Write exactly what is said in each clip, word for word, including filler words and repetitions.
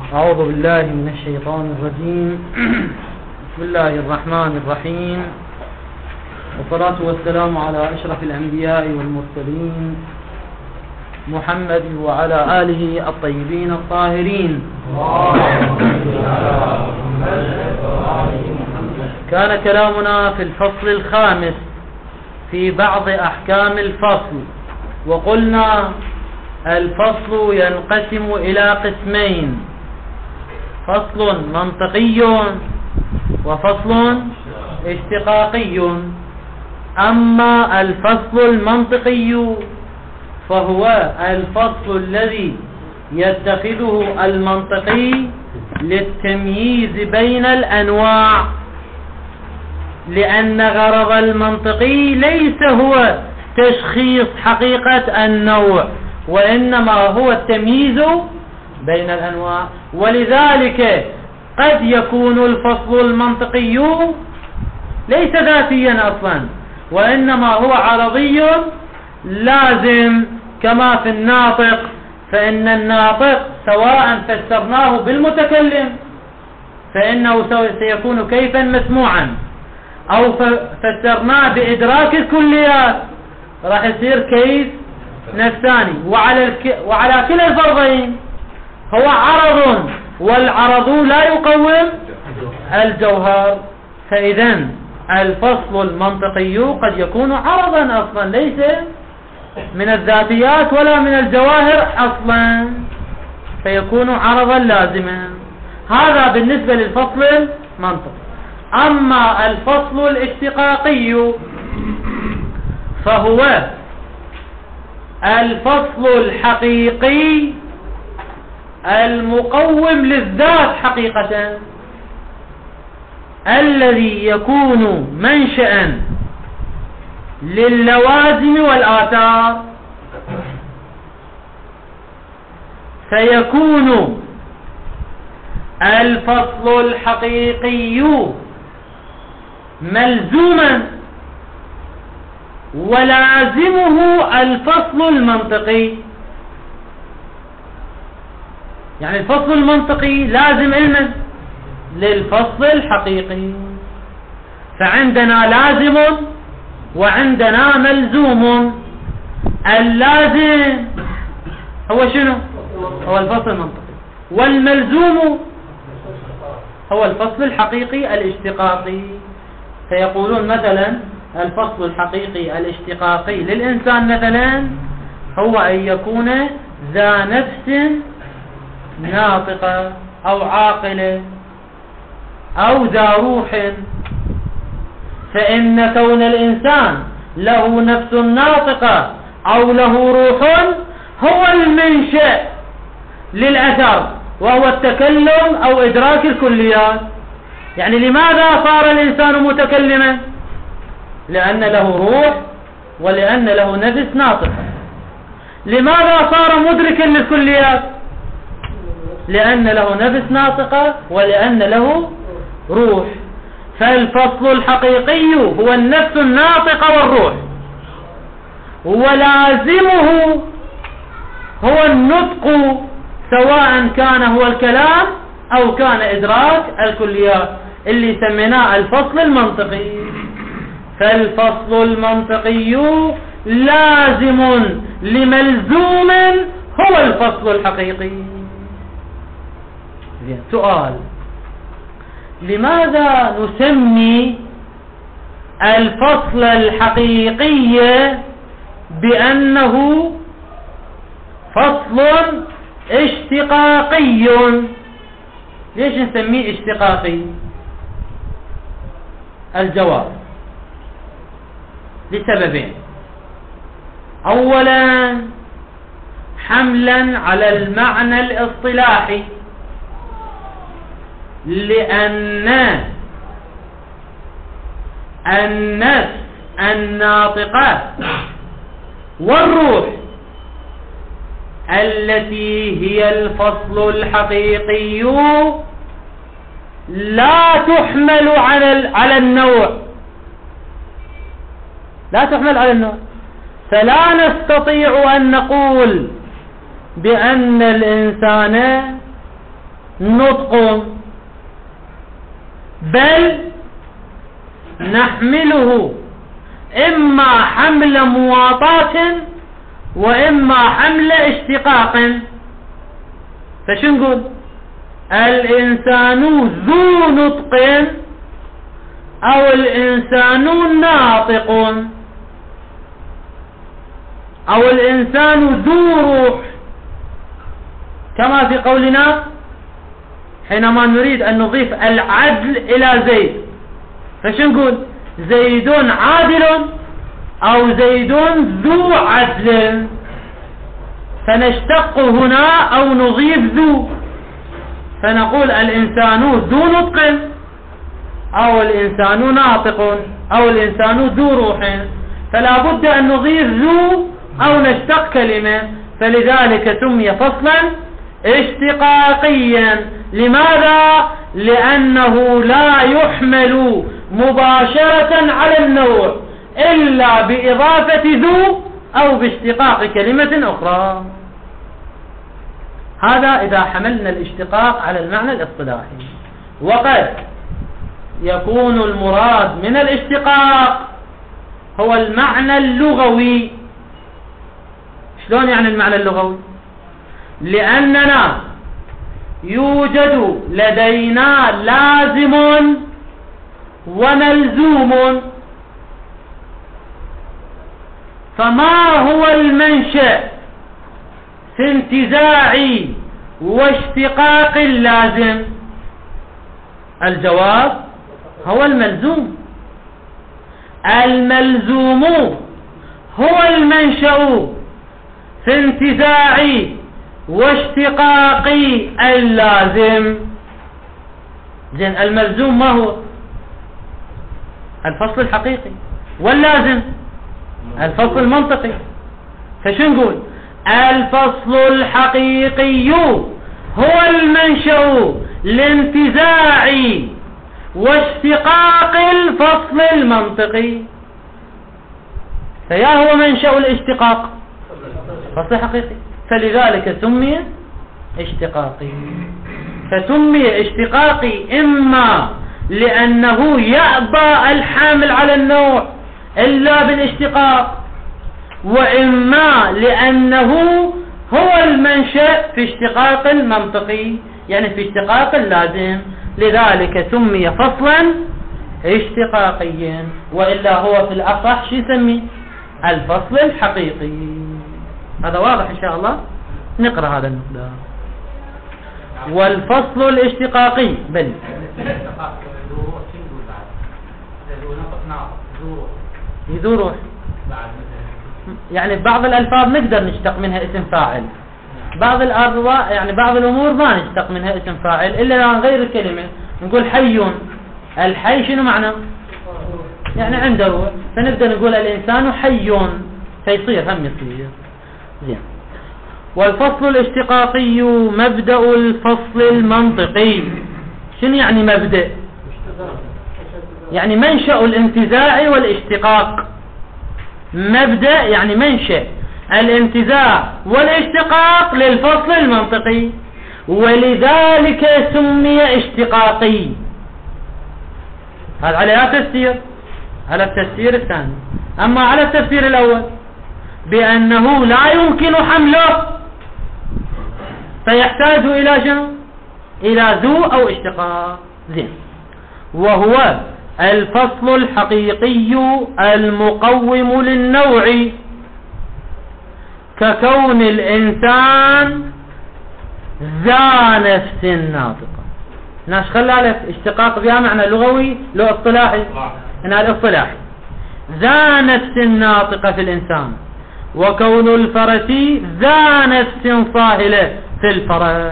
أعوذ بالله من الشيطان الرجيم. بسم الله الرحمن الرحيم، والصلاة والسلام على أشرف الأنبياء والمرسلين محمد وعلى آله الطيبين الطاهرين. كان كلامنا في الفصل الخامس في بعض أحكام الفصل، وقلنا الفصل ينقسم إلى قسمين: فصل منطقي وفصل اشتقاقي. أما الفصل المنطقي فهو الفصل الذي يتخذه المنطقي للتمييز بين الأنواع، لأن غرض المنطقي ليس هو تشخيص حقيقة النوع، وإنما هو التمييز بين الأنواع. ولذلك قد يكون الفصل المنطقي ليس ذاتيا أصلا، وإنما هو عرضي لازم، كما في الناطق، فإن الناطق سواء فسرناه بالمتكلم فإنه سيكون كيفا مسموعا، أو فسرناه بإدراك الكليات راح يصير كيف نفساني. وعلى الك... وعلى كلا الفرضين هو عرض، والعرض لا يقوم الجوهر. فإذا الفصل المنطقي قد يكون عرضا أصلا، ليس من الذاتيات ولا من الجواهر أصلا، فيكون عرضا لازما. هذا بالنسبة للفصل المنطقي. أما الفصل الاشتقاقي فهو الفصل الحقيقي المقوم للذات حقيقة، الذي يكون منشأ للوازم والآثار، فيكون الفصل الحقيقي ملزوما ولازمه الفصل المنطقي. يعني الفصل المنطقي لازم علما للفصل الحقيقي، فعندنا لازم وعندنا ملزوم. اللازم هو شنو؟ هو الفصل المنطقي، والملزوم هو الفصل الحقيقي الاشتقاقي. فيقولون مثلا الفصل الحقيقي الاشتقاقي للإنسان مثلا هو أن يكون ذا نفس ناطقة أو عاقلة أو ذا روح. فإن كون الإنسان له نفس ناطقة أو له روح هو المنشأ للأثر، وهو التكلم أو إدراك الكليات. يعني لماذا صار الإنسان متكلما؟ لأن له روح ولأن له نفس ناطقة. لماذا صار مدركا للكليات؟ لأن له نفس ناطقة ولأن له روح. فالفصل الحقيقي هو النفس الناطقة والروح، ولازمه هو النطق، سواء كان هو الكلام أو كان إدراك الكليات، اللي سميناه الفصل المنطقي. فالفصل المنطقي لازم لملزوم هو الفصل الحقيقي. سؤال: لماذا نسمي الفصل الحقيقي بأنه فصل اشتقاقي؟ ليش نسميه اشتقاقي؟ الجواب لسببين: أولا حملا على المعنى الاصطلاحي، لأن النفس الناطقة والروح التي هي الفصل الحقيقي لا تحمل على على النوع، لا تحمل على النوع. فلا نستطيع أن نقول بأن الإنسان نطق، بل نحمله إما حمل مواطاة وإما حمل اشتقاق. فشو نقول؟ الإنسان ذو نطق أو الإنسان ناطق أو الإنسان ذو روح، كما في قولنا حينما نريد أن نضيف العدل إلى زيد، فشو نقول؟ زيد عادل أو زيد ذو عدل، فنشتق هنا أو نضيف ذو، فنقول الإنسان ذو نطق أو الإنسان ناطق أو الإنسان ذو روح، فلا بد أن نضيف ذو أو نشتق كلمة، فلذلك سمي فصلا اشتقاقيا. لماذا؟ لأنه لا يحمل مباشرة على النوع إلا بإضافة ذو أو باشتقاق كلمة أخرى. هذا إذا حملنا الاشتقاق على المعنى الاصطلاحي. وقد يكون المراد من الاشتقاق هو المعنى اللغوي. شلون يعني المعنى اللغوي؟ لأننا يوجد لدينا لازم وملزوم، فما هو المنشأ في انتزاع واشتقاق اللازم؟ الجواب هو الملزوم. الملزوم هو المنشأ في انتزاع واشتقاق اللازم. زين، الملزوم ما هو؟ الفصل الحقيقي، واللازم الفصل المنطقي. فشو نقول؟ الفصل الحقيقي هو المنشأ لانتزاع واشتقاق الفصل المنطقي، فيا هو منشأ الاشتقاق فصل حقيقي، فلذلك سمي اشتقاقي. فسمي اشتقاقي إما لأنه يأبى الحامل على النوع إلا بالاشتقاق، وإما لأنه هو المنشأ في اشتقاق المنطقي، يعني في اشتقاق اللازم، لذلك سمي فصلا اشتقاقيا. وإلا هو في الأصح شو يسمي؟ الفصل الحقيقي. هذا واضح إن شاء الله. نقرأ هذا المقدار. والفصل الاشتقاقي بل ذو روح، يعني بعض الألفاظ نقدر نشتق منها اسم فاعل، بعض الأرض يعني بعض الأمور ما نشتق منها اسم فاعل إلا عن غير الكلمة. نقول حي، الحي شنو معنى؟ يعني عنده روح، فنقدر نقول الإنسان حي، فيصير هم يصير. زين. والفصل الاشتقاقي مبدأ الفصل المنطقي. شنو يعني مبدأ؟ يعني منشأ الانتزاع والاشتقاق. مبدأ يعني منشأ الانتزاع والاشتقاق للفصل المنطقي، ولذلك سمي اشتقاقي. هذا على تفسير، على التفسير الثاني. أما على التفسير الأول بأنه لا يمكن حمله، فيحتاج إلى شنو؟ إلى ذو أو اشتقاق. زين. وهو الفصل الحقيقي المقوم للنوع، ككون الإنسان ذا نفس ناطقة. ناش خلالك اشتقاق بها معنى لغوي لو اصطلاحي، هنا الاصطلاحي ذا نفس ناطقة في الإنسان، وكون الفرس ذا نفس صاهلة في الفرس.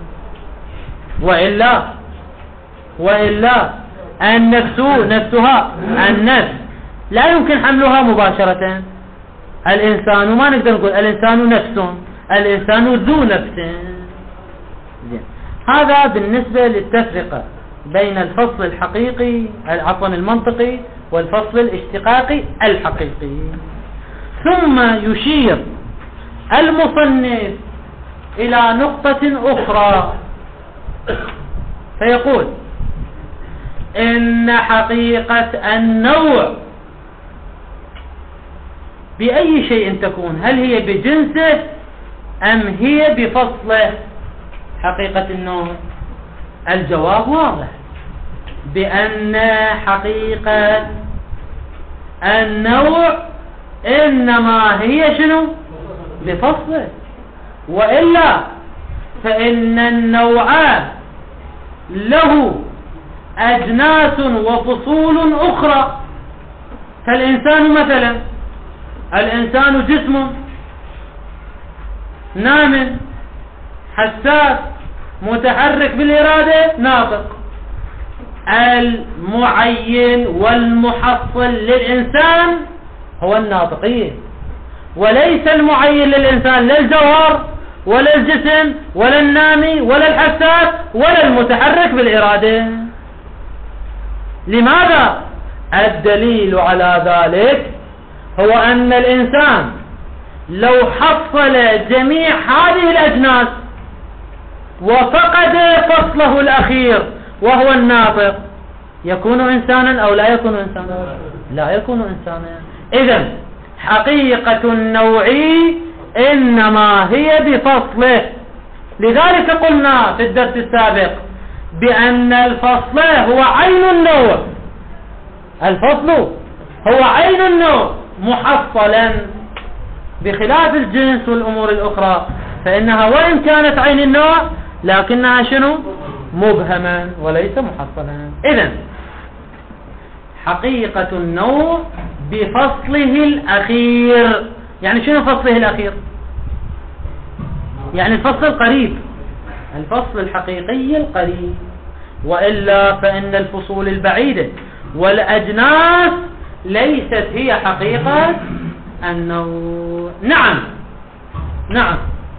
وإلا وإلا النفس نفسها النفس لا يمكن حملها مباشرة. الإنسان ما نقدر نقول الإنسان نفس، الإنسان ذو نفس. هذا بالنسبة للتفرقة بين الفصل الحقيقي عفوا المنطقي والفصل الاشتقاقي الحقيقي. ثم يشير المصنف إلى نقطة أخرى فيقول إن حقيقة النوع بأي شيء تكون، هل هي بجنسه أم هي بفصله؟ حقيقة النوع الجواب واضح، بأن حقيقة النوع إنما هي شنو؟ بفصله، وإلا فإن النوع له أجناس وفصول أخرى. فالإنسان مثلا، الإنسان جسم نام حساس متحرك بالإرادة ناطق. المعين والمحصل للإنسان هو الناطقية، وليس المعين للإنسان لا الجوهر ولا الجسم ولا النامي ولا الحساس ولا المتحرك بالإرادة. لماذا؟ الدليل على ذلك هو أن الإنسان لو حصل جميع هذه الأجناس وفقد فصله الأخير وهو الناطق يكون إنسانا أو لا يكون إنسانا؟ لا يكون إنسانا. إذن حقيقة النوع إنما هي بفصله. لذلك قلنا في الدرس السابق بأن الفصل هو عين النوع، الفصل هو عين النوع محصلا، بخلاف الجنس والأمور الأخرى فإنها وإن كانت عين النوع لكنها شنو؟ مبهما وليس محصلا. إذن حقيقة النوع بفصله الأخير. يعني شنو فصله الأخير؟ يعني الفصل القريب، الفصل الحقيقي القريب، وإلا فإن الفصول البعيدة والأجناس ليست هي حقيقة النوع. نعم نعم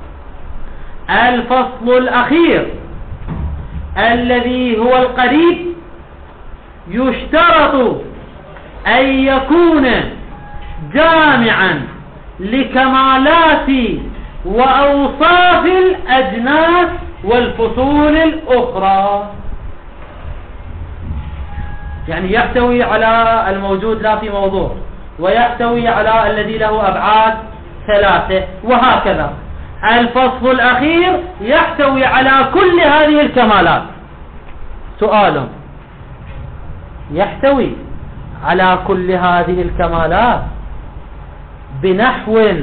الفصل الأخير الذي هو القريب يشترط أن يكون جامعا لكمالات وأوصاف الأجناس والفصول الأخرى. يعني يحتوي على الموجود لا في موضوع، ويحتوي على الذي له أبعاد ثلاثة، وهكذا. الفصل الأخير يحتوي على كل هذه الكمالات. سؤال: يحتوي على كل هذه الكمالات بنحو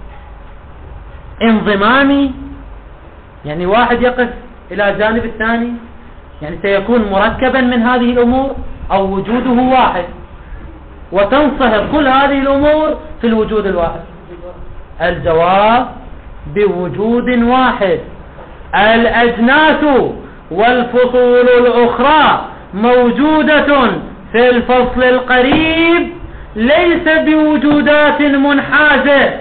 انضمامي؟ يعني واحد يقف إلى جانب الثاني، يعني سيكون مركبا من هذه الأمور، أو وجوده واحد وتنصهر كل هذه الأمور في الوجود الواحد؟ الجواب بوجود واحد. الأجناس والفصول الأخرى موجودة في الفصل القريب، ليس بوجودات منحازة،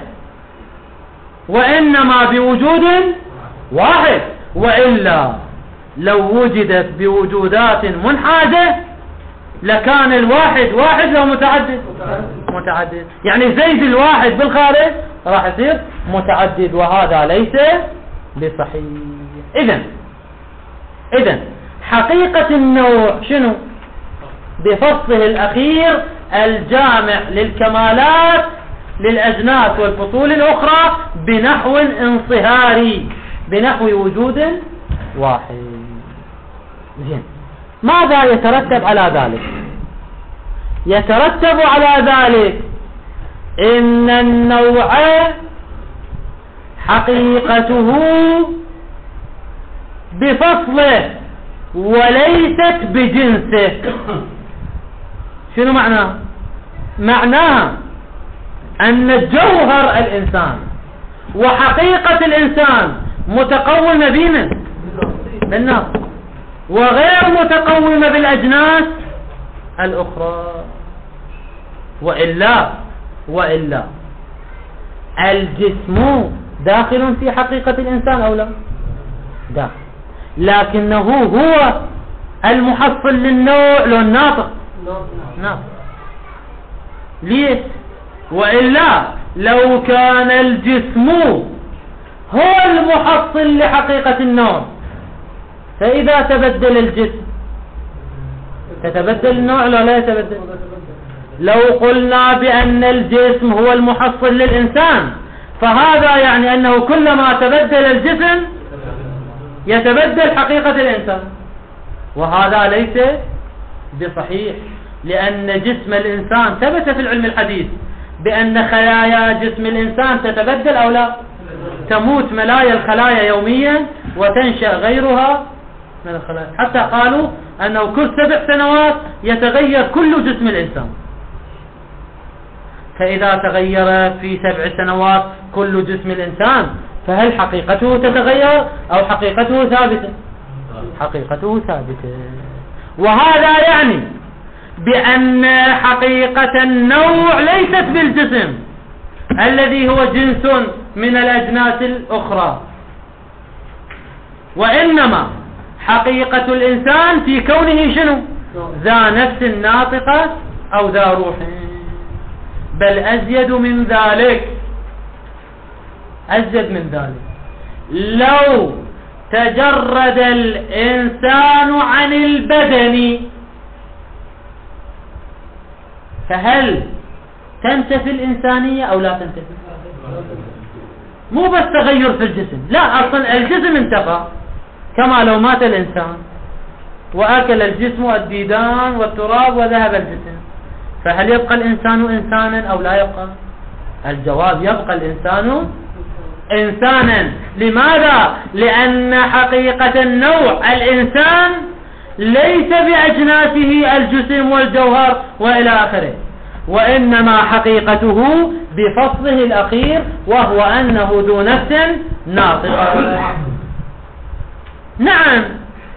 وإنما بوجود واحد. وإلا لو وجدت بوجودات منحازة لكان الواحد واحد لو متعدد متعدد. يعني زيد الواحد بالخارج راح يصير متعدد، وهذا ليس بصحيح. إذن إذن حقيقة النوع شنو؟ بفصله الأخير الجامع للكمالات للأجناس والفصول الأخرى بنحو انصهاري، بنحو وجود واحد. زين، ماذا يترتب على ذلك؟ يترتب على ذلك إن النوع حقيقته بفصله وليست بجنسه. شنو معناه؟ معناها أن جوهر الإنسان وحقيقة الإنسان متقومة بمن؟ بالنفس، وغير متقومة بالأجناس الأخرى. وإلا وإلا الجسم داخل في حقيقة الإنسان أو لا؟ داخل، لكنه هو المحصل للنوع لو الناطق ناطق. ليش؟ وإلا لو كان الجسم هو المحصل لحقيقة النوع فإذا تبدل الجسم تتبدل النوع ولا لا يتبدل؟ لو قلنا بأن الجسم هو المحصل للإنسان فهذا يعني أنه كلما تبدل الجسم يتبدل حقيقة الإنسان، وهذا ليس بصحيح، لأن جسم الإنسان ثبت في العلم الحديث بأن خلايا جسم الإنسان تتبدل أو لا، تموت ملايا الخلايا يوميا وتنشأ غيرها من الخلايا، حتى قالوا أنه كل سبع سنوات يتغير كل جسم الإنسان. فإذا تغير في سبع سنوات كل جسم الإنسان فهل حقيقته تتغير أو حقيقته ثابتة؟ حقيقته ثابتة. وهذا يعني بأن حقيقة النوع ليست بالجسم الذي هو جنس من الأجناس الأخرى، وإنما حقيقة الإنسان في كونه شنو؟ ذا نفس ناطقة أو ذا روح، بل أزيد من ذلك، أزيد من ذلك. لو تجرد الإنسان عن البدن فهل تنتفي الإنسانية أو لا تنتفي؟ مو بس تغير في الجسم، لا، أصلا الجسم انتفى، كما لو مات الإنسان وأكل الجسم الديدان والتراب وذهب الجسم، فهل يبقى الإنسان إنسانا أو لا يبقى؟ الجواب يبقى الإنسان إنسانا. لماذا؟ لأن حقيقة النوع الإنسان ليس بأجناسه الجسم والجوهر وإلى آخره، وإنما حقيقته بفصله الأخير وهو أنه ذو نفس ناطقة. نعم،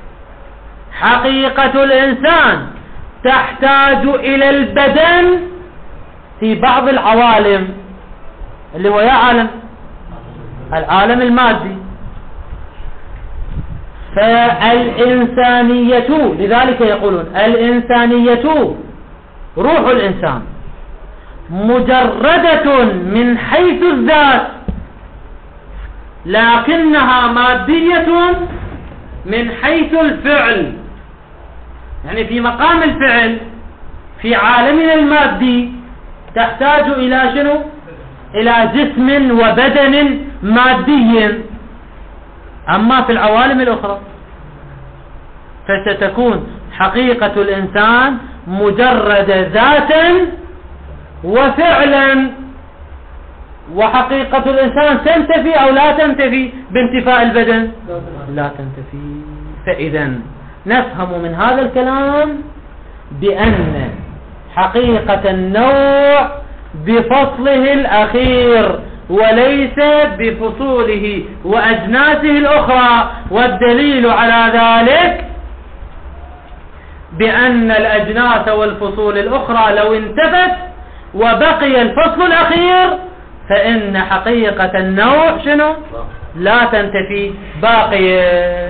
حقيقة الإنسان تحتاج إلى البدن في بعض العوالم، اللي هو يا عالم العالم المادي. فالإنسانية، لذلك يقولون الإنسانية روح الإنسان مجردة من حيث الذات، لكنها مادية من حيث الفعل، يعني في مقام الفعل في عالمنا المادي تحتاج إلى شنو؟ إلى جسم وبدن مادي. أما في العوالم الأخرى فستكون حقيقة الإنسان مجرد ذاتا وفعلا، وحقيقة الإنسان تنتفي أو لا تنتفي بانتفاء البدن؟ لا تنتفي. فإذا نفهم من هذا الكلام بأن حقيقة النوع بفصله الأخير وليس بفصوله وأجناسه الأخرى، والدليل على ذلك بأن الأجناس والفصول الأخرى لو انتفت وبقي الفصل الأخير فإن حقيقة النوع شنو؟ لا تنتفي، باقية.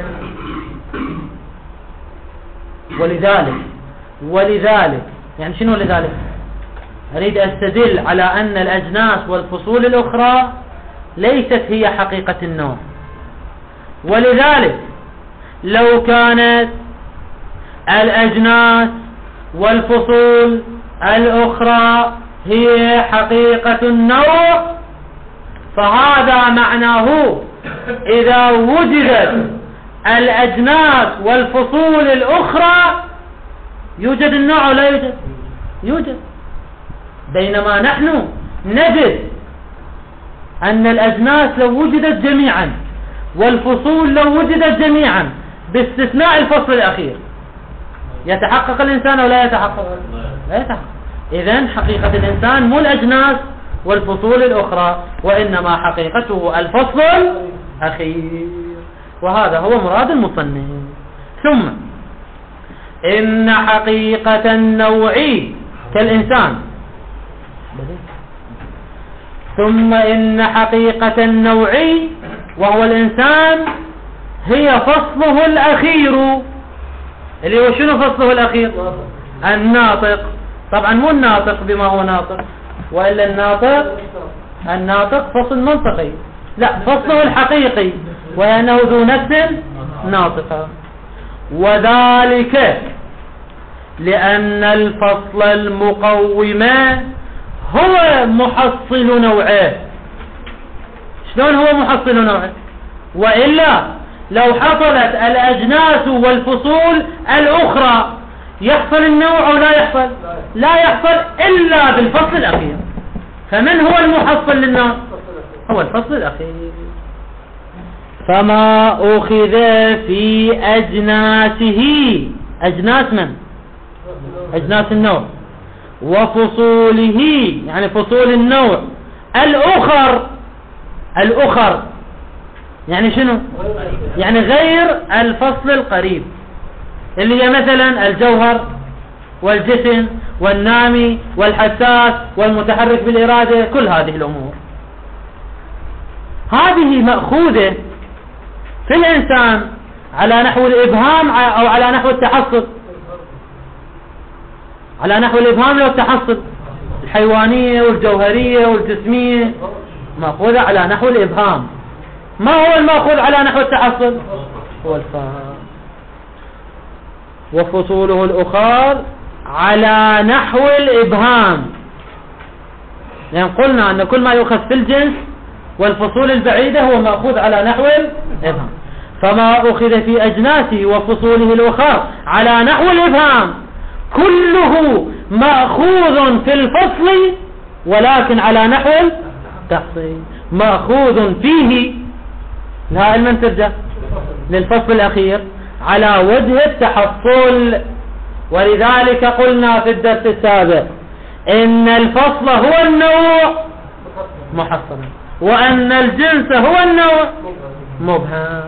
ولذلك ولذلك يعني شنو لذلك؟ أريد أستدل على أن الأجناس والفصول الأخرى ليست هي حقيقة النوع. ولذلك لو كانت الأجناس والفصول الأخرى هي حقيقة النوع فهذا معناه إذا وجدت الأجناس والفصول الأخرى يوجد النوع ولا يوجد؟ يوجد. بينما نحن نجد أن الأجناس لو وجدت جميعا والفصول لو وجدت جميعا باستثناء الفصل الأخير يتحقق الإنسان أو لا يتحقق؟ لا يتحقق. إذن حقيقة الإنسان مو الأجناس والفصول الأخرى، وإنما حقيقته الفصل الأخير، وهذا هو مراد المصنف. ثم إن حقيقة النوع كالإنسان ثم إن حقيقة النوع وهو الإنسان هي فصله الأخير، اللي هو شنو فصله الأخير؟ الناطق. طبعا مو الناطق بما هو ناطق، وإلا الناطق الناطق فصل منطقي، لا، فصله الحقيقي وأنه ذو نفس ناطقة. وذلك لأن الفصل المقوم هو محصل نوعه. شلون هو محصل نوعه؟ وإلا لو حصلت الأجناس والفصول الأخرى يحصل النوع أو لا يحصل؟ لا يحصل إلا بالفصل الأخير. فمن هو المحصل للنوع؟ هو الفصل الأخير. فما أخذ في أجناسه، أجناس من؟ أجناس النوع، وفصوله يعني فصول النوع الأخر، الأخر يعني شنو؟ يعني غير الفصل القريب، اللي هي مثلا الجوهر والجسم والنامي والحساس والمتحرك بالإرادة، كل هذه الأمور هذه مأخوذة في الإنسان على نحو الإبهام أو على نحو التحصل، على نحو الإبهام والتحصل. الحيوانية والجوهرية والجسمية مأخوذة على نحو الإبهام. ما هو المأخوذ على نحو التحصل؟ هو الفهم. وفصوله الأخر على نحو الإبهام، لأن يعني قلنا أن كل ما يؤخذ في الجنس والفصول البعيدة هو مأخوذ على نحو الإبهام. فما أخذ في أجناسه وفصوله الأخر على نحو الإبهام كله مأخوذ في الفصل، ولكن على نحو التحصيل. مأخوذ فيه لها المن ترجع للفصل الأخير على وجه التحصل. ولذلك قلنا في الدرس السابق إن الفصل هو النوع محصلا، وأن الجنس هو النوع مبهم.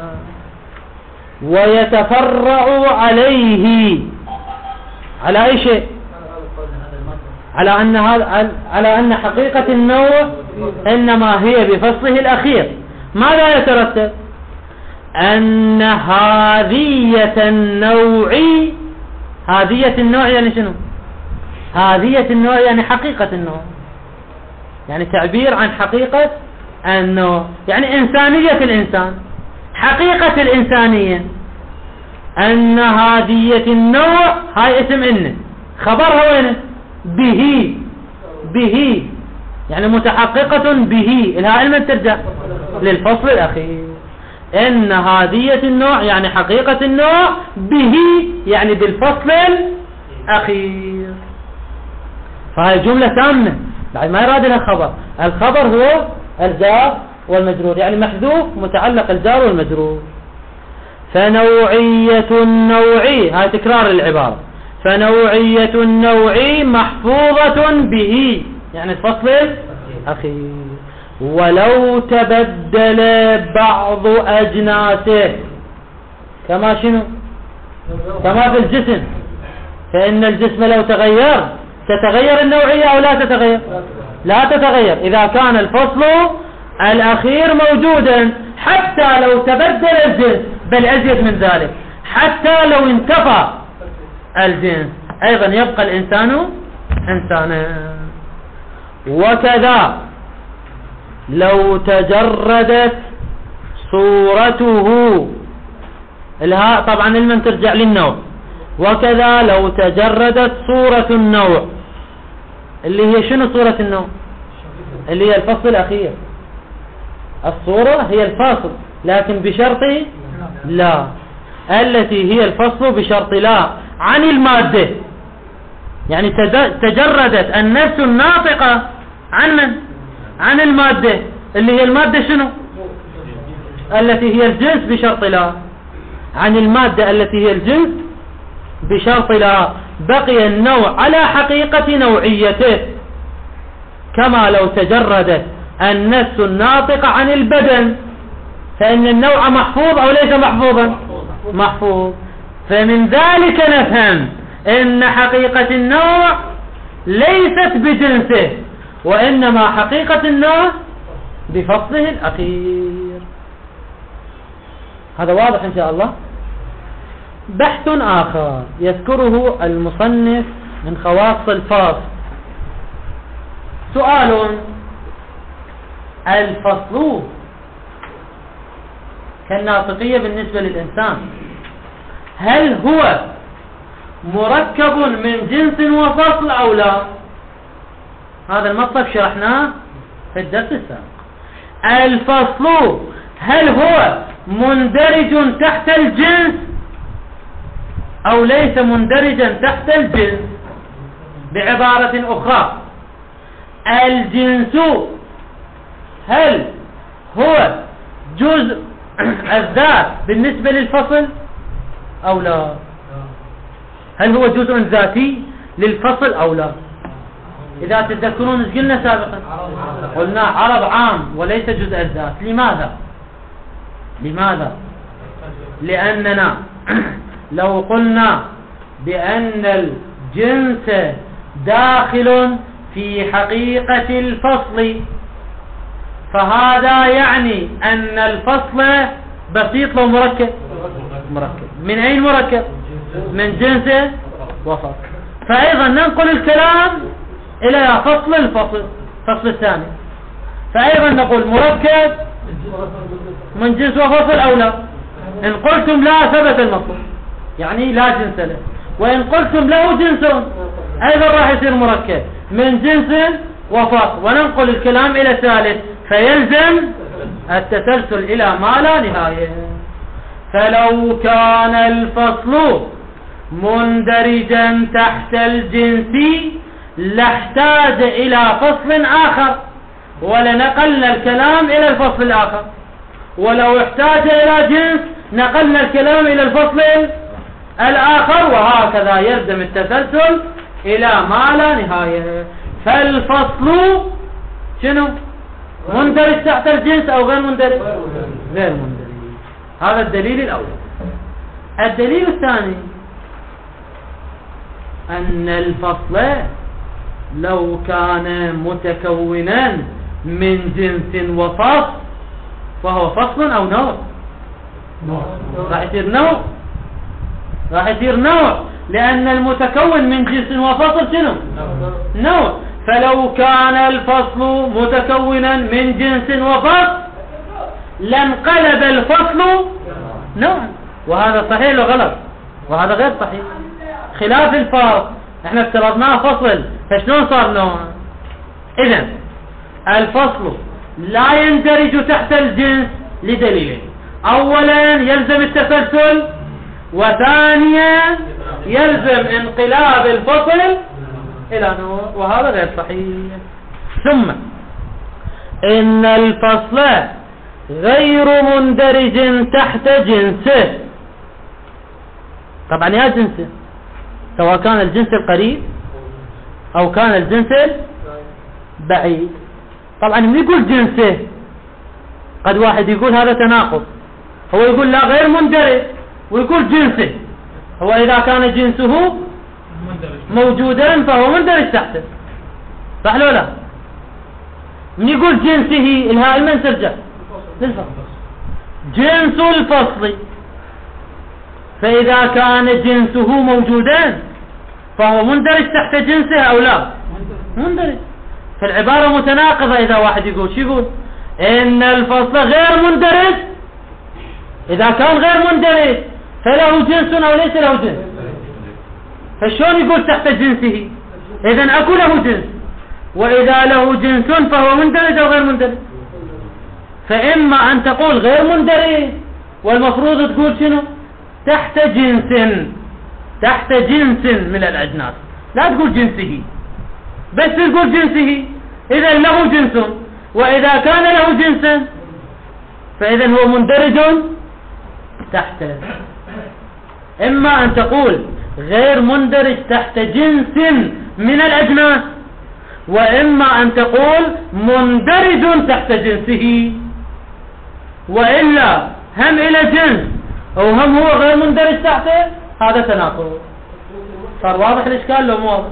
ويتفرع عليه على أي شيء؟ على أن هذا على أن حقيقة النوع إنما هي بفصله الأخير. ماذا يترتب؟ أن هذية النوع، هذية النوع يعني شنو؟ هذية النوع يعني حقيقة النوع، يعني تعبير عن حقيقة النوع، يعني إنسانية الإنسان، حقيقة الإنسانية. أن هذية النوع هاي اسم إن، خبرها وين؟ به، به يعني متحققة به، الها علما ترجع للفصل الأخير. إن هذية النوع يعني حقيقة النوع، به يعني بالفصل الأخير. فهي جملة تامة بعد ما يراد لها خبر. الخبر هو الجار والمجرور، يعني محذوف متعلق الجار والمجرور. فنوعية النوع، هاي تكرار العبارة، فنوعية النوع محفوظة به يعني الفصل الأخير. ولو تبدل بعض أجناسه، كما شنو؟ كما في الجسم، فإن الجسم لو تغير تتغير النوعية أو لا تتغير؟ لا تتغير إذا كان الفصل الأخير موجودا، حتى لو تبدل الجنس، بل أزيد من ذلك، حتى لو انتفى الجنس أيضا يبقى الإنسان إنسانا. وكذا لو تجردت صورته، الهاء طبعا لمن ترجع للنوع. وكذا لو تجردت صورة النوع، اللي هي شنو صورة النوع؟ اللي هي الفصل الأخير. الصورة هي الفاصل، لكن بشرط لا، التي هي الفصل بشرط لا عن المادة. يعني تجردت النفس الناطقة عن من؟ عن المادة، اللي هي المادة شنو؟ التي هي الجنس بشرط لا، عن المادة التي هي الجنس بشرط لا، بقي النوع على حقيقة نوعيته. كما لو تجردت النفس الناطقة عن البدن، فإن النوع محفوظ أو ليس محفوظا؟ محفوظ. فمن ذلك نفهم إن حقيقة النوع ليست بجنسه، وإنما حقيقة النوع بفصله الأخير. هذا واضح إن شاء الله. بحث آخر يذكره المصنف من خواص الفصل. سؤال: الفصل كالناطقية بالنسبة للإنسان، هل هو مركب من جنس وفصل أو لا؟ هذا المطلب شرحناه في الدرس السابق. الفصل هل هو مندرج تحت الجنس أو ليس مندرجا تحت الجنس؟ بعبارة أخرى، الجنس هل هو جزء الذات بالنسبة للفصل أو لا؟ هل هو جزء ذاتي للفصل أو لا؟ إذا تذكرون ايش قلنا سابقا؟ قلنا عرض عام وليس جزء الذات. لماذا؟ لماذا؟ لأننا لو قلنا بأن الجنس داخل في حقيقة الفصل فهذا يعني أن الفصل بسيط لو مركب. مركب من أين مركب؟ من جنس وفصل. فأيضا ننقل الكلام إلى فصل الفصل فصل الثاني، فأيضا نقول مركب من جنس وفصل أو لا. إن قلتم لا ثبت المطلوب يعني لا جنس له، وإن قلتم له جنس أيضا راح يصير مركب من جنس وفصل. وننقل الكلام إلى ثالث فيلزم التسلسل إلى ما لا نهاية. فلو كان الفصل مندرجا تحت الجنس لاحتاج إلى فصل آخر ولنقلنا الكلام إلى الفصل الآخر، ولو احتاج إلى جنس نقلنا الكلام إلى الفصل الآخر، وهكذا يلزم التسلسل إلى ما لا نهاية. فالفصل شنو؟ مندرج تحت الجنس أو غير مندرج؟ غير مندرج. هذا الدليل الأول. الدليل الثاني أن الفصل لو كان متكونا من جنس وفصل فهو فصل أو نوع؟ راح يصير نوع، راح يصير نوع، لأن المتكون من جنس وفصل شنو؟ نوع. فلو كان الفصل متكونا من جنس وفصل لانقلب الفصل نوعا، وهذا صحيح ولا غلط؟ وهذا غير صحيح. خلاف الفرق احنا افترضناه فصل، فشلون صار نوع؟ اذن الفصل لا يندرج تحت الجنس لدليلين: اولا يلزم التسلسل، وثانيا يلزم انقلاب الفصل الى نوع، وهذا غير صحيح. ثم ان الفصل غير مندرج تحت جنسه. طبعا يا جنسه سواء كان الجنس القريب او كان الجنس البعيد. طبعا من يقول جنسه قد واحد يقول هذا تناقض، هو يقول لا غير مندرج ويقول جنسه. هو اذا كان جنسه موجودا فهو مندرج تحته، صح لو لا؟ من يقول جنسه الهاء من ترجع للفصل، جنس الفصل. فإذا كان جنسه موجودا فهو مندرج تحت جنسه أو لا؟ مندرج. فالعبارة متناقضة. إذا واحد يقول شو يقول؟ إن الفصل غير مندرج. إذا كان غير مندرج فله جنس أو ليس له جنس؟ فشون يقول تحت جنسه؟ إذن أكو له جنس، وإذا له جنس فهو مندرج أو غير مندرج. فإما أن تقول غير مندرج والمفروض تقول شنو؟ تحت جنس، تحت جنس من الأجناس، لا تقول جنسه، بس تقول جنسه. إذا له جنس، وإذا كان له جنس فإذا هو مندرج تحته. إما أن تقول غير مندرج تحت جنس من الأجناس، وإما أن تقول مندرج تحت جنسه، وإلا هم إلى جنس أو هم هو غير مندرج تحته، هذا تناقض. صار واضح الإشكال لو مو واضح؟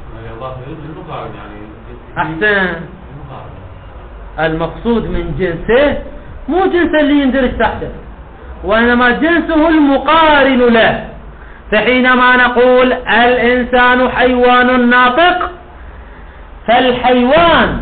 أحسن. المقصود من جنسه مو جنس اللي يندرج تحته، وإنما جنسه المقارن له. فحينما نقول الإنسان حيوان ناطق، فالحيوان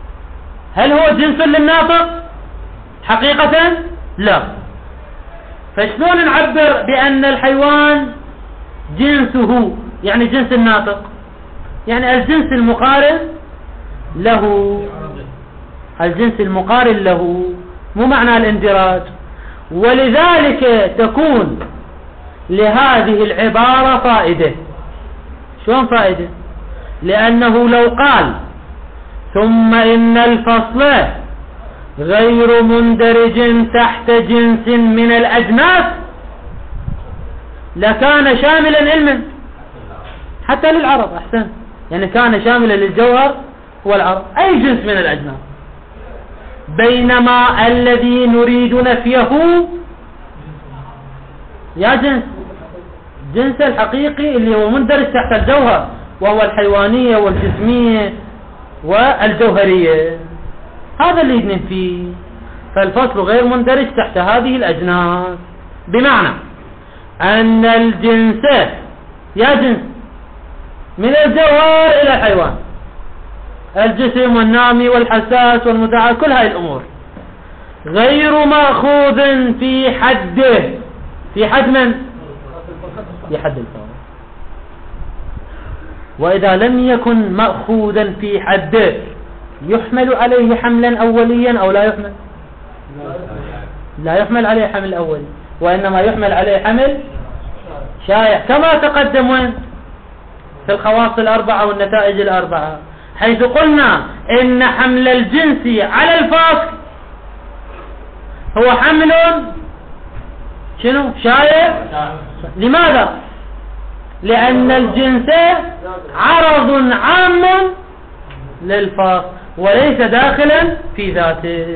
هل هو جنس للناطق؟ حقيقة لا. فشلون نعبر بأن الحيوان جنسه، يعني جنس الناطق، يعني الجنس المقارن له، الجنس المقارن له، مو معنى الاندراج. ولذلك تكون لهذه العبارة فائدة. شلون فائدة؟ لأنه لو قال ثم إن الفصل غير مندرج تحت جنس من الأجناس لكان شاملا علما حتى للعرب. أحسن، يعني كان شاملا للجوهر والعرب، أي جنس من الأجناس. بينما الذي نريد نفيه يا جنس جنس الحقيقي اللي هو مندرج تحت الجوهر، وهو الحيوانية والجسمية والجوهرية، هذا اللي ننفيه. فالفصل غير مندرج تحت هذه الأجناس، بمعنى أن الجنس يا جنس من الجوهر إلى الحيوان، الجسم والنامي والحساس والمتعال، كل هاي الأمور غير مأخوذ في حده، في حد من؟ في حد الفصل. وإذا لم يكن مأخوذا في حده يحمل عليه حملا أوليا أو لا يحمل؟ لا يحمل عليه حمل أولي، وإنما يحمل عليه حمل شائع، كما تقدم وين في الخواص الأربعة والنتائج الأربعة، حيث قلنا إن حمل الجنس على الفصل هو حمل شنو شائع. لماذا؟ لأن الجنس عرض عام للفصل وليس داخلا في ذاته.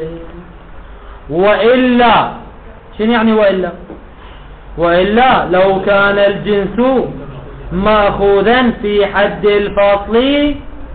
وإلا شنو يعني وإلا؟ وإلا لو كان الجنس مأخوذا في حد الفصل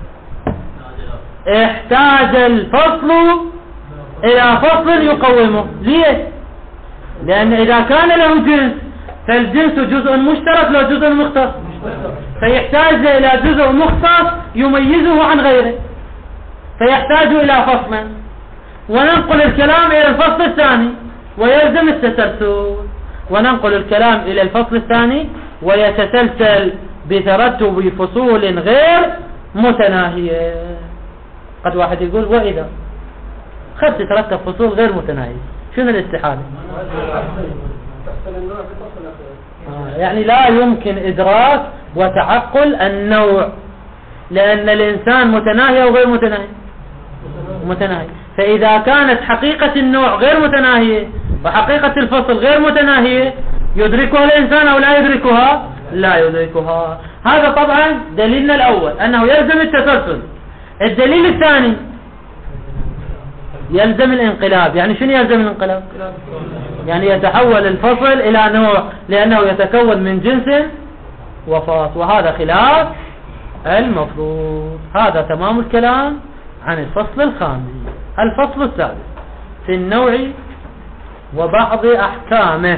احتاج الفصل إلى فصل يقومه. ليه؟ لأن إذا كان له جنس فالجنس جزء مشترك له جزء مختص، فيحتاج إلى جزء مختص يميزه عن غيره، فيحتاج إلى فصل. وننقل الكلام إلى الفصل الثاني ويلزم التسلسل، وننقل الكلام إلى الفصل الثاني ويتسلسل بترتب فصول غير متناهية. قد واحد يقول وإذا خذت ترتب فصول غير متناهية شنو الاستحالة؟ آه يعني لا يمكن إدراك وتعقل النوع، لأن الإنسان متناهي أو غير متناهي؟ متناهي. فإذا كانت حقيقة النوع غير متناهية وحقيقة الفصل غير متناهية يدركها الإنسان أو لا يدركها؟ لا يدركها. هذا طبعا دليلنا الأول أنه يلزم التسلسل. الدليل الثاني يلزم الانقلاب. يعني شنو يلزم الانقلاب؟ يعني يتحول الفصل إلى نوع، لأنه يتكون من جنس وفصل، وهذا خلاف المفروض. هذا تمام الكلام عن الفصل الخامس. الفصل السادس في النوع وبعض أحكامه.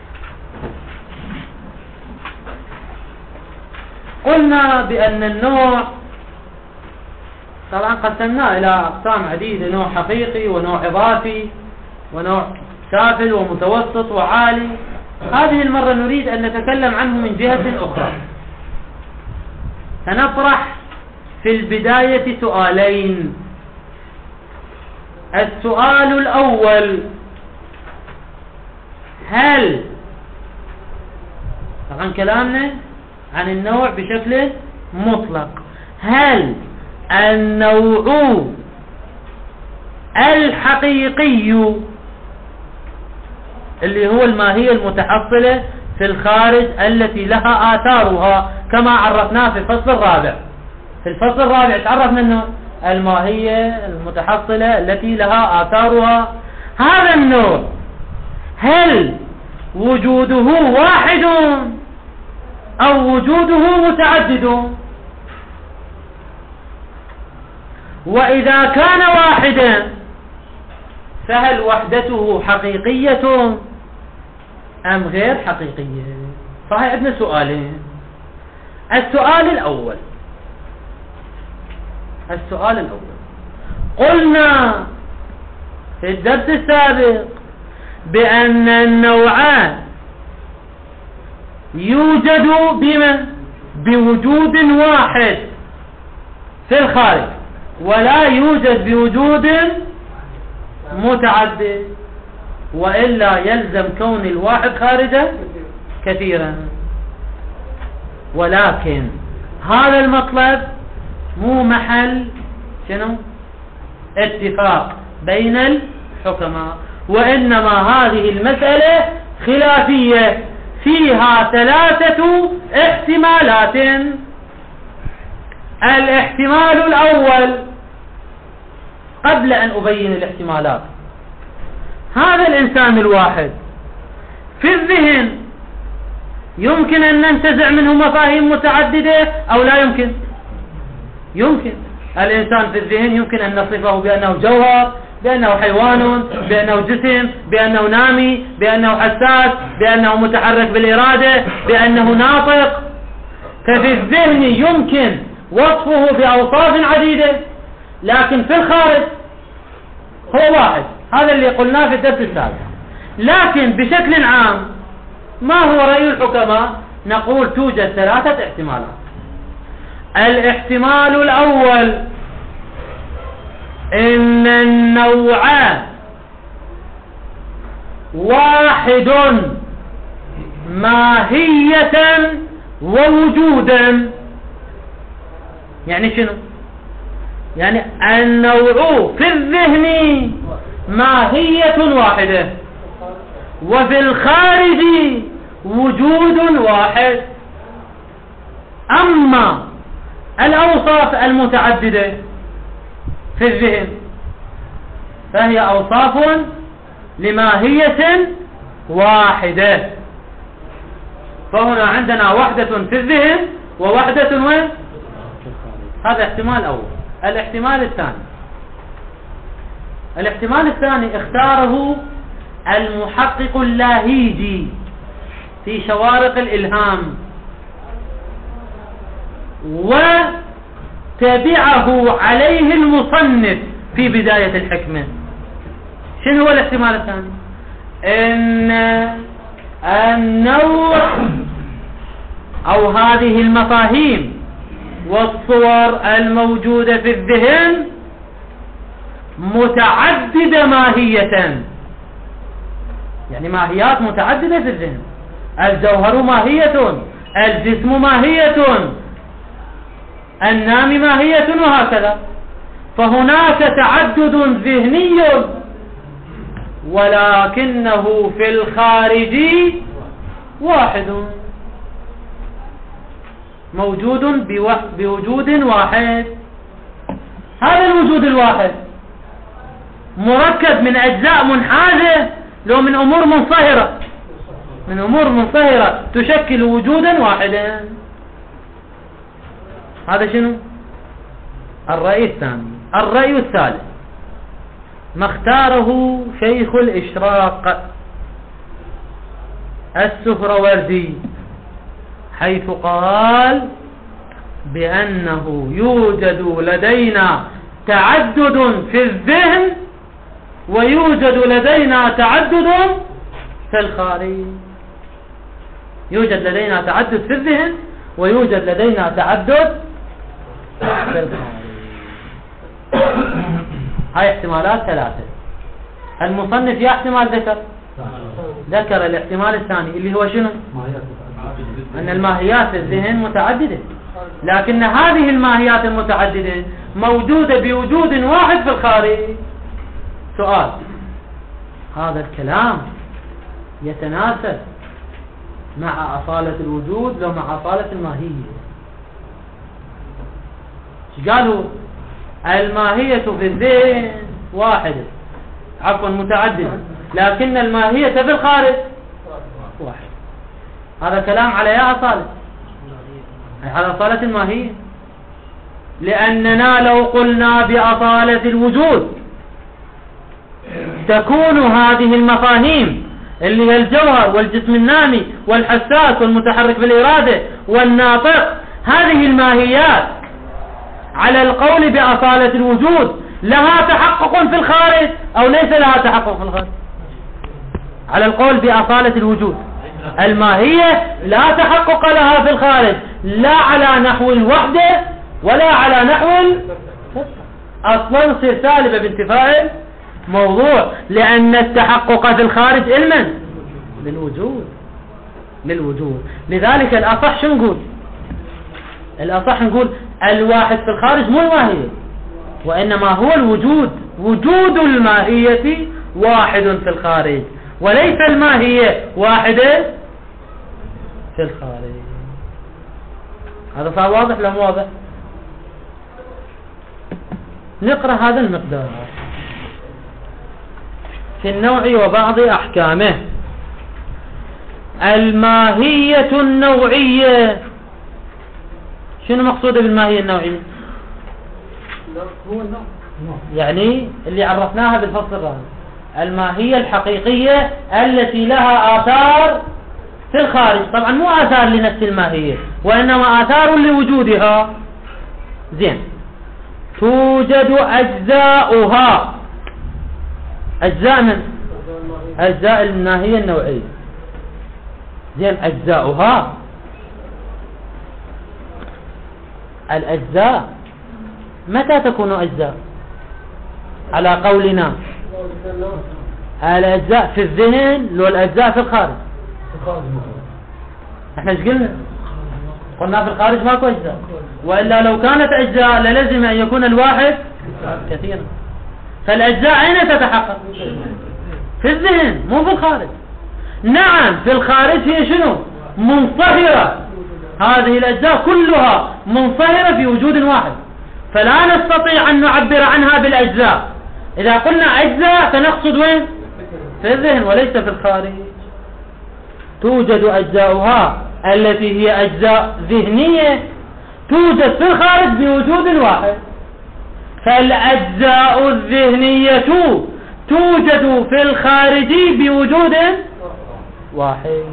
قلنا بأن النوع طبعا قسمناه إلى أقسام عديدة، نوع حقيقي ونوع إضافي ونوع سافل ومتوسط وعالي. هذه المرة نريد أن نتكلم عنه من جهة أخرى. سنطرح في البداية سؤالين. السؤال الأول: هل طبعا كلامنا عن النوع بشكل مطلق، هل النوع الحقيقي اللي هو الماهية المتحصلة في الخارج التي لها آثارها كما عرفناه في الفصل الرابع. في الفصل الرابع تعرفنا النوع الماهية المتحصلة التي لها آثارها. هذا النوع هل وجوده واحد أو وجوده متعدد؟ وإذا كان واحدا فهل وحدته حقيقية أم غير حقيقية؟ فهي عندنا سؤالين. السؤال الأول السؤال الأول قلنا في الدرس السابق بأن النوعان يوجد بمن بوجود واحد في الخارج ولا يوجد بوجود متعدد، وإلا يلزم كون الواحد خارجا كثيرا. ولكن هذا المطلب مو محل شنو اتفاق بين الحكماء، وإنما هذه المسألة خلافية فيها ثلاثة احتمالات. الاحتمال الأول، قبل أن أبين الاحتمالات، هذا الإنسان الواحد في الذهن يمكن أن ننتزع منه مفاهيم متعددة أو لا يمكن؟ يمكن. الإنسان في الذهن يمكن أن نصفه بأنه جوهر، بأنه حيوان، بأنه جسم، بأنه نامي، بأنه حساس، بأنه متحرك بالإرادة، بأنه ناطق. ففي الذهن يمكن وصفه بأوصاف عديدة، لكن في الخارج هو واحد. هذا اللي قلناه في الدرس السابق. لكن بشكل عام ما هو رأي الحكماء؟ نقول توجد ثلاثة احتمالات. الاحتمال الأول إن النوع واحد ماهية ووجودا. يعني شنو؟ يعني النوع في الذهن ماهية واحدة، وفي الخارج وجود واحد. أما الأوصاف المتعددة في الذهن فهي أوصاف لماهية واحدة. فهنا عندنا وحدة في الذهن ووحدة وين؟ هذا احتمال أول. الاحتمال الثاني الاحتمال الثاني اختاره المحقق اللاهيجي في شوارق الإلهام، وتبعه عليه المصنف في بداية الحكمة. شنو هو الاحتمال الثاني؟ إن النوع أو هذه المفاهيم والصور الموجودة في الذهن متعددة ماهية، يعني ماهيات متعددة في الذهن. الجوهر ماهية، الجسم ماهية، النام ماهية، وهكذا. فهناك تعدد ذهني ولكنه في الخارج واحد، موجود بوجود واحد. هذا الوجود الواحد مركب من أجزاء منحازة لو من أمور منصهرة، من أمور منصهرة تشكل وجودا واحدا. هذا شنو؟ الرأي الثاني. الرأي الثالث ما اختاره شيخ الإشراق السهروردي، حيث قال بأنه يوجد لدينا تعدد في الذهن ويوجد لدينا تعدد في الخارج. يوجد لدينا تعدد في الذهن ويوجد لدينا تعدد في الخارج. هاي احتمالات ثلاثة. المصنف يا احتمال ذكر ذكر الاحتمال الثاني اللي هو شنو؟ أن الماهيات في الذهن متعددة، لكن هذه الماهيات المتعددة موجودة بوجود واحد في الخارج. سؤال: هذا الكلام يتناسب مع أصالة الوجود لو مع أصالة الماهية؟ قالوا الماهية في الذهن واحدة، عفوا متعددة، لكن الماهية في الخارج واحد. هذا كلام على يا أصالة؟ على أصالة الماهية. لأننا لو قلنا بأصالة الوجود تكون هذه المفاهيم اللي هي الجوهر والجسم النامي والحساس والمتحرك بالإرادة والناطق، هذه الماهيات على القول بأصالة الوجود لها تحقق في الخارج أو ليس لها تحقق في الخارج؟ على القول بأصالة الوجود. الماهية لا تحقق لها في الخارج، لا على نحو الوحدة ولا على نحو أصلا تصير سالبة بانتفاء الموضوع، لأن التحقق في الخارج علما للوجود للوجود. لذلك الأصح شو نقول؟ الأصح نقول الواحد في الخارج مو الماهية، وإنما هو الوجود. وجود الماهية واحد في الخارج، وليس الماهية واحدة في الخارج. هذا صار واضح لا مو واضح؟ نقرأ هذا المقدار في النوع وبعض أحكامه. الماهية النوعية، شنو مقصوده بالماهية النوعية؟ يعني اللي عرفناها بالفصل الرابع، الماهية الحقيقية التي لها آثار في الخارج، طبعا مو آثار لنفس الماهية وإنما آثار لوجودها. زين، توجد أجزاؤها، أجزاء من أجزاء الماهية النوعية. زين، أجزاؤها، الأجزاء متى تكون أجزاء على قولنا؟ الأجزاء في الذهن لو الأجزاء في الخارج. احنا ايش قلنا؟ قلنا في الخارج ماكو أجزاء، وإلا لو كانت أجزاء للزم أن يكون الواحد كثيرا. فالأجزاء أين تتحقق؟ في الذهن مو في الخارج. نعم في الخارج هي شنو؟ منصهرة، هذه الأجزاء كلها منصهرة في وجود واحد، فلا نستطيع أن نعبر عنها بالأجزاء. إذا قلنا أجزاء فنقصد وين؟ في الذهن وليس في الخارج. توجد أجزاؤها التي هي أجزاء ذهنية توجد في الخارج بوجود واحد. فالأجزاء الذهنية توجد في الخارج بوجود واحد.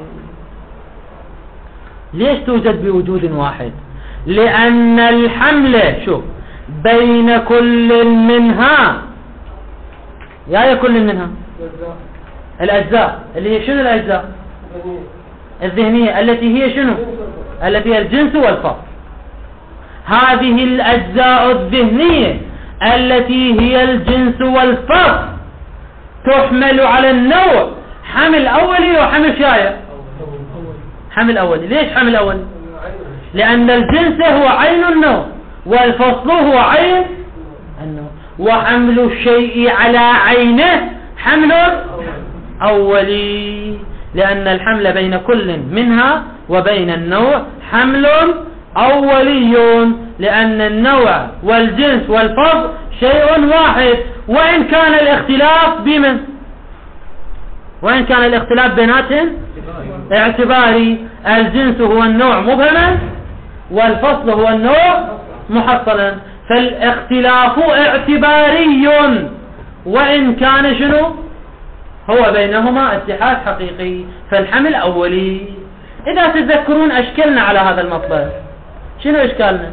ليش توجد بوجود واحد؟ لأن الحمل شوف بين كل منها، يا كل منها الأجزاء اللي هي شنو؟ الأجزاء الذهنية التي هي شنو؟ التي هي الجنس والفصل. هذه الأجزاء الذهنية التي هي الجنس والفصل تحمل على النوع حمل أولي وحمل شائع. حمل أولي. ليش حمل أولي؟ لأن الجنس هو عين النوع والفصل هو عين النوع، وحمل الشيء على عينه حمل أولي، لأن الحمل بين كل منها وبين النوع حمل أولي، لأن النوع والجنس والفصل شيء واحد، وإن كان الاختلاف بمن؟ وإن كان الاختلاف بيناتهم اعتباري. الجنس هو النوع مبهما والفصل هو النوع محصلا، فالاختلاف اعتباري وإن كان شنو هو بينهما اتحاد حقيقي، فالحمل أولي. إذا تذكرون أشكلنا على هذا المطلب، شنو إشكالنا؟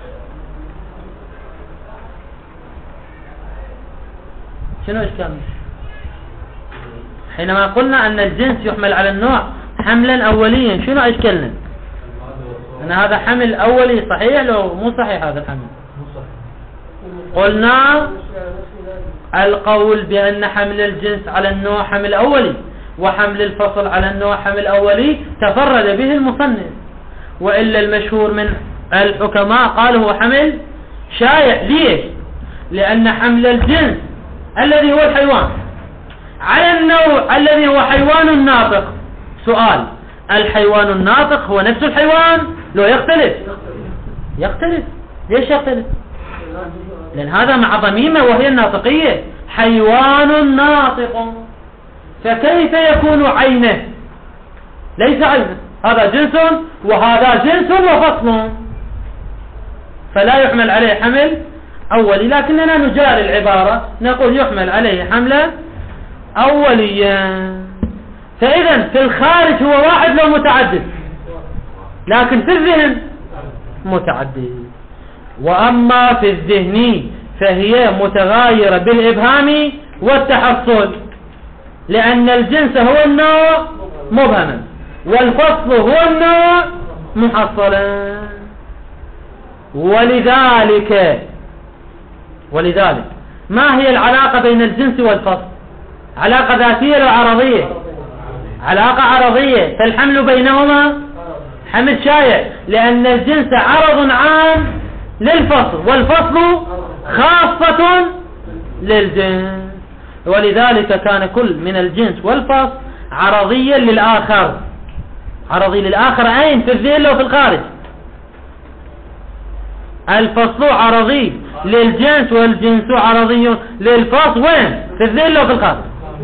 شنو إشكالنا؟ حينما قلنا أن الجنس يحمل على النوع حملا أوليا، شنو أشكلنا؟ أن هذا حمل أولي صحيح لو مو صحيح؟ هذا الحمل قلنا القول بأن حمل الجنس على النوع حمل أولي وحمل الفصل على النوع حمل أولي تفرد به المصنف، وإلا المشهور من الحكماء قال هو حمل شائع. ليش؟ لأن حمل الجنس الذي هو الحيوان على النوع الذي هو حيوان ناطق. سؤال: الحيوان الناطق هو نفس الحيوان لو يختلف؟ يختلف. ليش يختلف؟ لأن هذا مع ضميمة وهي الناطقية، حيوان ناطق، فكيف يكون عينه؟ ليس عينه، هذا جنس وهذا جنس وفصل، فلا يحمل عليه حمل أولي. لكننا نجاري العبارة نقول يحمل عليه حملا أوليا. فإذا في الخارج هو واحد لو متعدد، لكن في الذهن متعدد. وأما في الذهن فهي متغايرة بالإبهام والتحصل. لأن الجنس هو النوع مبهما، والفصل هو النوع محصلا. ولذلك ولذلك ما هي العلاقة بين الجنس والفصل؟ علاقة ذاتية أو عرضية؟ علاقة عرضية، فالحمل بينهما حمل شائع، لأن الجنس عرض عام للفصل، والفصل خاصة للجنس. ولذلك كان كل من الجنس والفصل عرضيا للآخر. عرضي للآخر أين؟ في الذهن وفي الخارج. الفصل عرضي للجنس والجنس عرضي للفصل، وين؟ في الذهن وفي الخارج.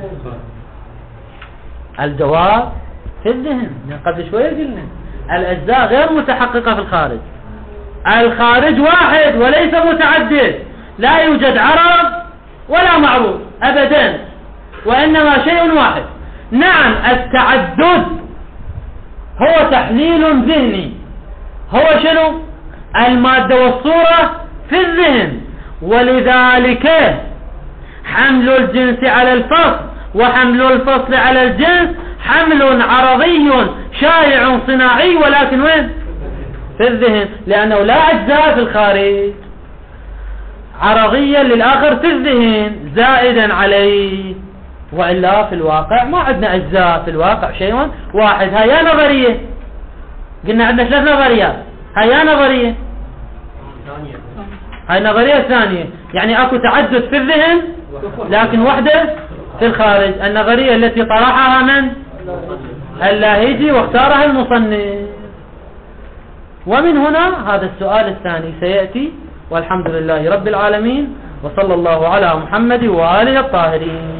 الجواب في الذهن، قبل شوية قلنا الأجزاء غير متحققة في الخارج. الخارج واحد وليس متعدد، لا يوجد عرض ولا معروض أبدا، وإنما شيء واحد. نعم التعدد هو تحليل ذهني، هو شنو؟ المادة والصورة في الذهن. ولذلك حمل الجنس على الفصل وحمل الفصل على الجنس حمل عرضي شائع صناعي، ولكن وين؟ في الذهن، لأنه لا أجزاء في الخارج، عرضيا للآخر في الذهن زائدا عليه. وإلا في الواقع ما عندنا أجزاء، في الواقع شيء واحد. هيا نظرية، قلنا عندنا ثلاث نظريات، هيا نظرية، هاي النظرية الثانية، يعني اكو تعدد في الذهن لكن وحدة في الخارج. النظرية التي طرحها من؟ اللاهيجي، واختارها المصنف. ومن هنا هذا السؤال الثاني سيأتي، والحمد لله رب العالمين، وصلى الله على محمد وآله الطاهرين.